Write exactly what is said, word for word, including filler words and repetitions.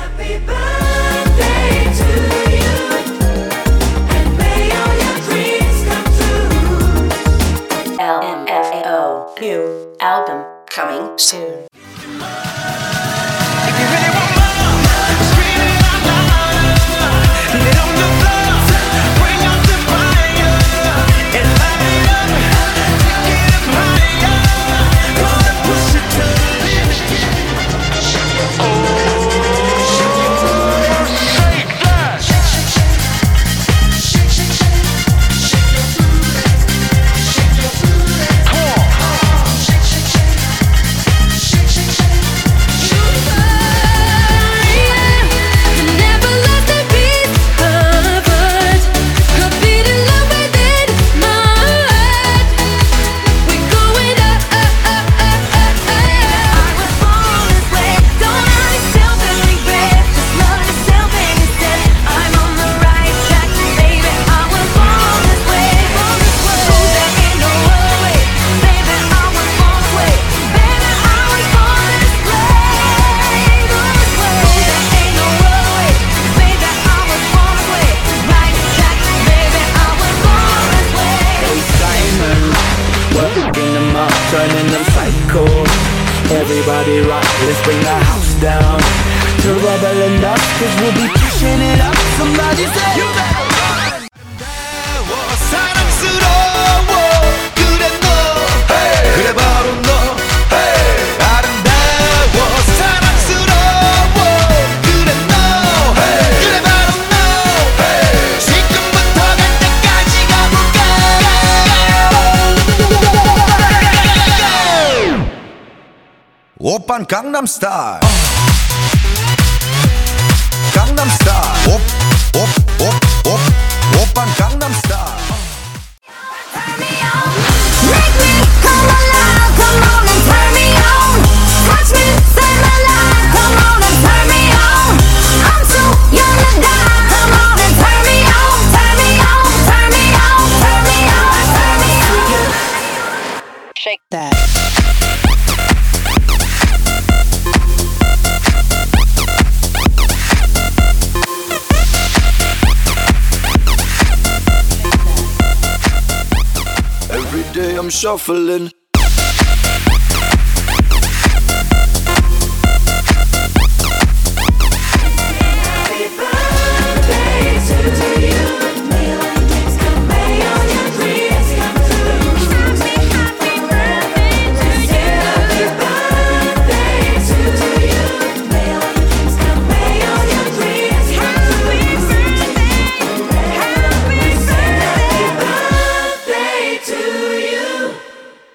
Happy birthday to you, and may all your dreams come true. L M F A O, new album coming soon. If you really want love, scream it out loud. Let on the floor, bring out the fire, and light it up, take it up higher. Gonna push it to the limit. Oh, shake that. Come on. Turning them psycho. Everybody rock, let's bring the house down to rubble and dust, cause we'll be pushing it up. Somebody say you better run. 아름다워 사랑스러워 그래 너 hey. 그래 바로 너 hey. 아름다워 사랑스러워 그래 너 hey. 그래 바로 너 hey. 지금부터 갈 때까지 가볼까. 오빤 강남스타일 강남스타일 옵옵옵옵 오빤 강남스타일 Turn me on, make me come alive. Come on and turn me on. Touch me, say my life. Come on and turn me on. I'm too young to die. Come on and turn me on, turn me on, turn me on, turn me on, turn me on. Shake that. Every day I'm shuffling,